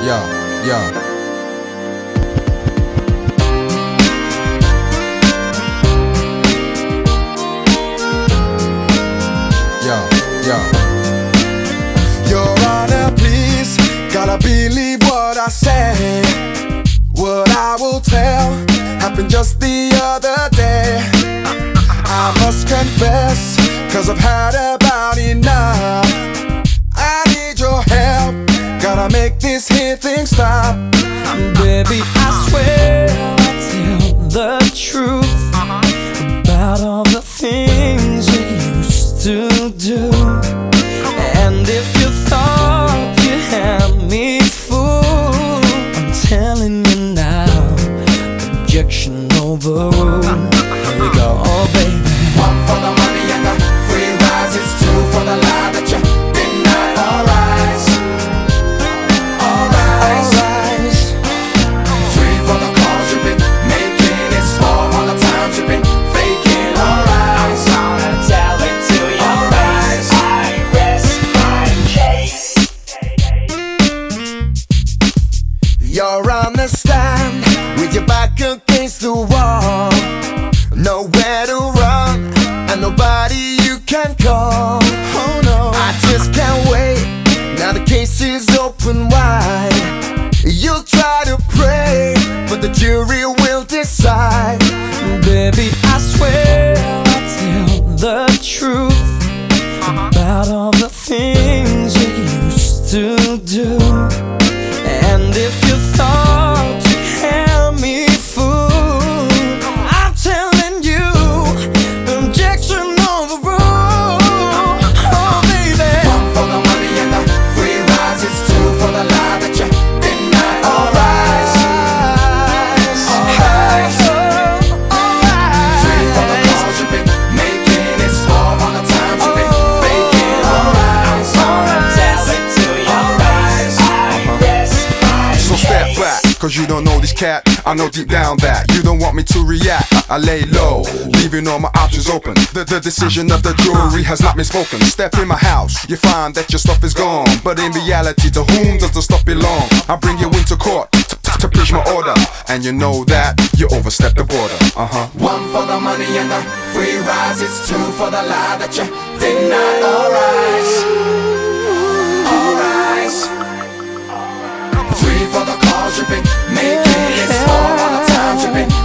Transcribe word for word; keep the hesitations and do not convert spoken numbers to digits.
yeah, yeah. Yeah, yeah. Your Honor, please, gotta believe what I say. What I will tell happened just the other day. I must confess, cause I've had about enough. I need your help, gotta make this here thing stop. Baby, I swear I'll tell the truth about all the things you used to do. And if you thought you had me fooled, I'm telling you now, objection overruled. Here we go, oh baby. One for the money and the free rides, it's two for the lie that you deny. All rise, all rise, All rise. three for the calls you've been making, it's four all the times you've been faking. All rise, I'm gonna tell it to you. all rise. I rest my case. You're on the stand with your back against the wall, nowhere to run and nobody you can call. Oh no, I just can't wait. Now the case is open wide. You'll try to pray, but the jury will decide. Baby, I swear I'll tell the truth about all the things you used to do. And if you thought you had me fooled, I'm telling you, objection overruled. Oh baby. One for the money and the free rides, it's two for the lie that you deny. All rise, all rise. Three for the calls you've been making, it's four all the times you've been faking. All rise, I'm gonna tell it to you. all rise. I rest my So step case. back, cause you don't know this cat. I know deep down that you don't want me to react. I lay low, leaving all my options open. The, the decision of the jury has not been spoken. Step in my house, you find that your stuff is gone. But in reality, to whom does the stuff belong? I bring you into court to, to, to preach my order. And you know that you overstepped the border. Uh-huh. One for the money and the free rides, it's two for the lie that you deny. All rise, all rise. Three for the calls you've been making, it's four all the times you've been